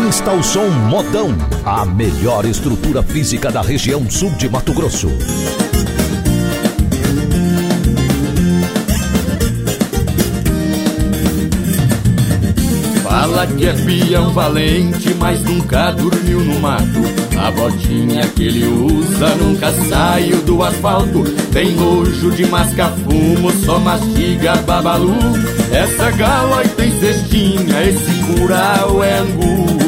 Insta o Som Modão, a melhor estrutura física da região sul de Mato Grosso. Fala que é peão valente, mas nunca dormiu no mato. A botinha que ele usa nunca saiu do asfalto. Tem nojo de masca-fumo, só mastiga babalu. Essa galoi tem cestinha, esse curau é angu.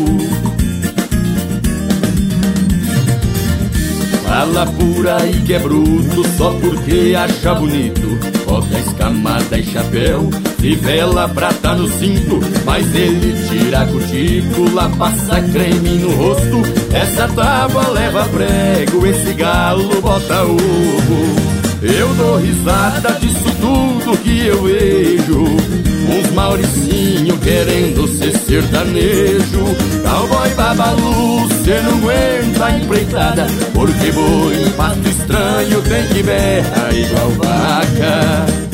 Fala por aí que é bruto só porque acha bonito. Bota escamada e chapéu, fivela, prata no cinto. Mas ele tira a cutícula, passa creme no rosto. Essa tábua leva prego, esse galo bota ovo. Eu dou risada disso tudo que eu vejo. Uns Mauricinho querendo ser sertanejo. Cowboy babalu, cê não aguenta a empreitada, porque boi em pasto estranho tem que berra igual vaca.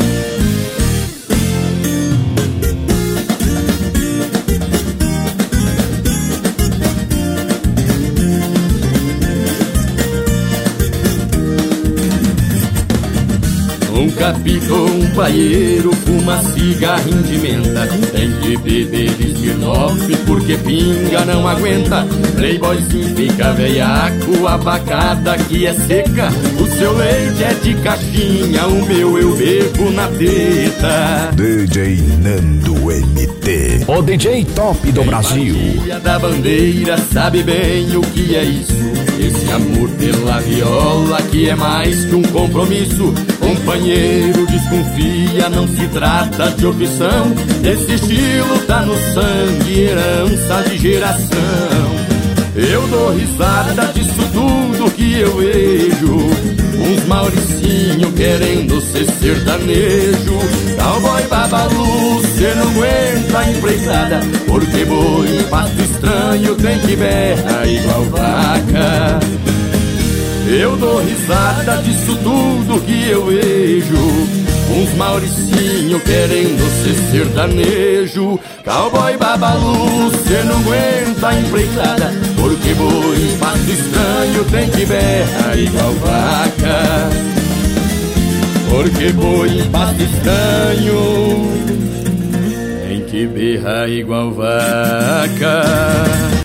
Um capitão, um paieiro, fuma cigarrinho de menta. Tem que beber Smirnoff porque pinga não aguenta. Playboyzinho fica veiaco, a vacada aqui é seca. O seu leite é de caixinha, o meu eu bebo na teta. DJ Nando MT, o DJ top do Brasil. Magia da bandeira sabe bem o que é isso. Esse amor pela viola que é mais que um compromisso. Companheiro desconfia, não se trata de opção. Esse estilo tá no sangue, herança de geração. Eu dou risada disso tudo que eu vejo. Uns Mauricinho querendo ser sertanejo. Cowboy babalu, cê não aguenta a empreitada, porque boi em pasto estranho tem que berra igual vaca. Eu dou risada disso tudo que eu vejo. Uns Mauricinho querendo ser sertanejo. Cowboy babalu, cê não aguenta a empreitada, porque boi em pasto estranho tem que berra igual vaca. Porque boi em pasto estranho tem que berra igual vaca.